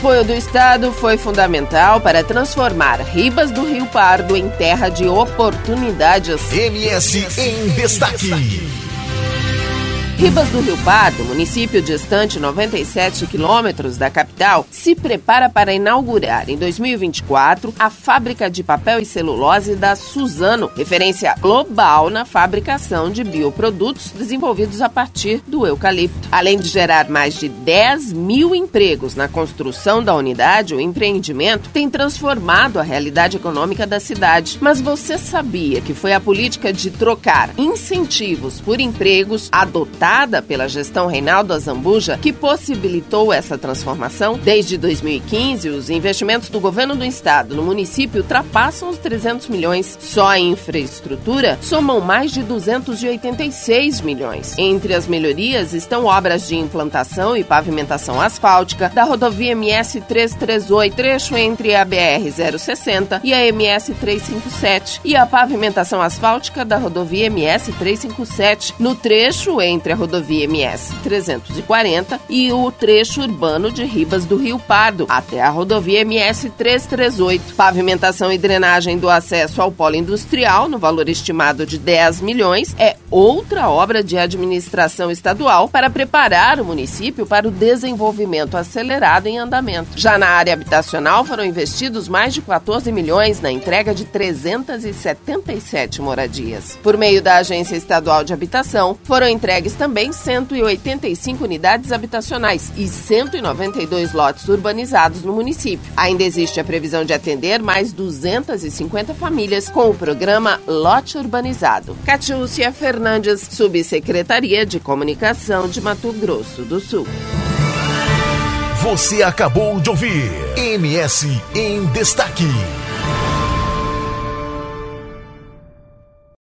apoio do Estado foi fundamental para transformar Ribas do Rio Pardo em terra de oportunidades. MS em Destaque. Ribas do Rio Pardo, município distante 97 quilômetros da capital, se prepara para inaugurar em 2024 a fábrica de papel e celulose da Suzano, referência global na fabricação de bioprodutos desenvolvidos a partir do eucalipto. Além de gerar mais de 10 mil empregos na construção da unidade, o empreendimento tem transformado a realidade econômica da cidade. Mas você sabia que foi a política de trocar incentivos por empregos adotada pela gestão Reinaldo Azambuja que possibilitou essa transformação? Desde 2015, os investimentos do governo do estado no município ultrapassam os 300 milhões. Só em infraestrutura somam mais de 286 milhões. Entre as melhorias estão obras de implantação e pavimentação asfáltica da rodovia MS 338, trecho entre a BR-060 e a MS 357, e a pavimentação asfáltica da rodovia MS 357 no trecho entre a rodovia MS 340 e o trecho urbano de Ribas do Rio Pardo, até a rodovia MS 338. Pavimentação e drenagem do acesso ao polo industrial, no valor estimado de 10 milhões, é outra obra de administração estadual para preparar o município para o desenvolvimento acelerado em andamento. Já na área habitacional, foram investidos mais de 14 milhões na entrega de 377 moradias. Por meio da Agência Estadual de Habitação, foram entregues também 185 unidades habitacionais e 192 lotes urbanizados no município. Ainda existe a previsão de atender mais 250 famílias com o programa Lote Urbanizado. Catiúcia Fernandes, Subsecretaria de Comunicação de Mato Grosso do Sul. Você acabou de ouvir MS em Destaque.